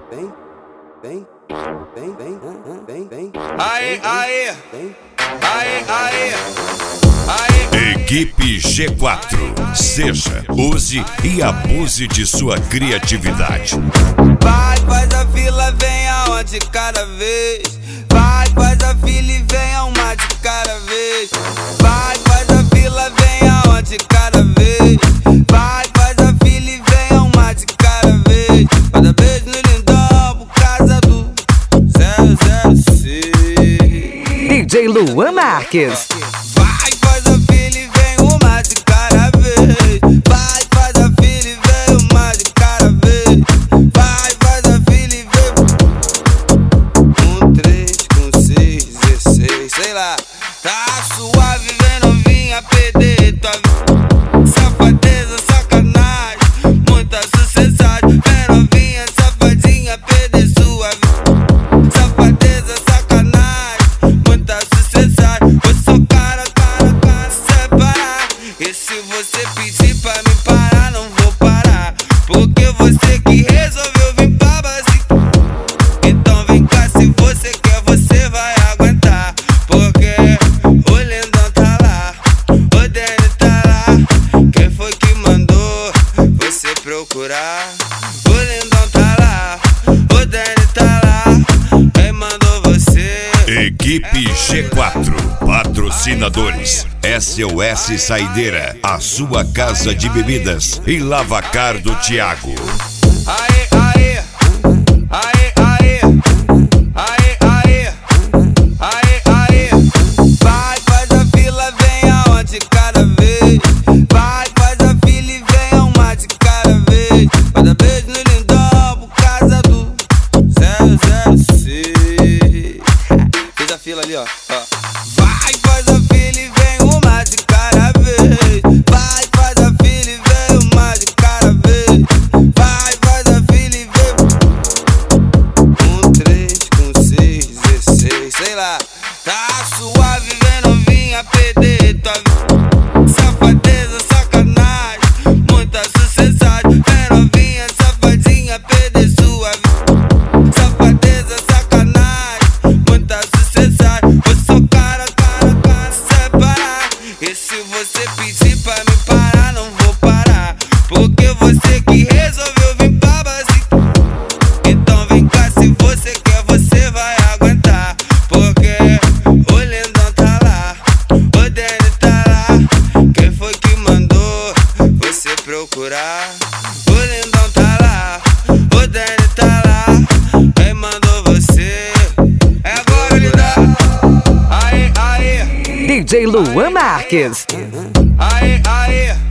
Equipe G4. Seja, use e abuse de sua criatividade. Vai, faz a fila, venha uma de cada vez. Vai, faz a fila e venha uma de cada vez. Vai, faz a fila, venha uma de cada vez. Vai, faz a fila e venha uma de cada vez. Cada beijo no lindão por causa do 006. DJ Luan Marques. Vai, faz a fila e vem uma de cada vez. Vai, faz a fila e vem uma de cada vez. Vai, faz a fila e vem 1, 3, com 6, 16, sei lá. Tá suave, vem novinha, perder tua safadeza, sacanagem, muita sucessagem. Vem novinha, safadinha, perder sua safadeza, sacanagem, muita sucessagem. Eu sou cara, separar. E se você pedir pra me parar, não vou parar, porque você que resolveu vir pra base. Então vem cá, se você quer, você vai aguentar, porque o lindão tá lá, o Dani tá lá. Quem foi que mandou você procurar? O lindão tá lá, o Dani tá lá. Quem mandou você? Equipe G4. Patrocinadores: SOS Saideira, a sua casa de bebidas, e Lavacar do Thiago. Aê, aê, aê, aê, aê, aê, aê, aê. Vai, faz a fila, venha uma de cada vez. Vai, faz a fila e venha uma de cada vez. Cada beijo no lindão por causa do 006. Fez a fila ali, ó. Vai, faz a fila e vem uma de cada vez. Vai, faz a fila e vem uma de cada vez. Vai, faz a fila e vem 1, 3, com 6, 16, sei lá. Tá suave, vem novinha, perder tua safadeza, sacanagem, muita sucessagem. Vem novinha, safadinha, perder sua safadeza, sacanagem, muita sucessagem. Eu sou cara, separar. E se você pedir pra me parar, não vou parar, porque você que resolveu vir pra base. Então vem cá, se você quer, você vai aguentar, porque o lindão tá lá, o Dani tá lá. Quem foi que mandou você procurar? O lindão tá lá, o Dani tá lá. Quem mandou você? É agora, lindão. Aê, aê, DJ Luan Marques. aê, aê.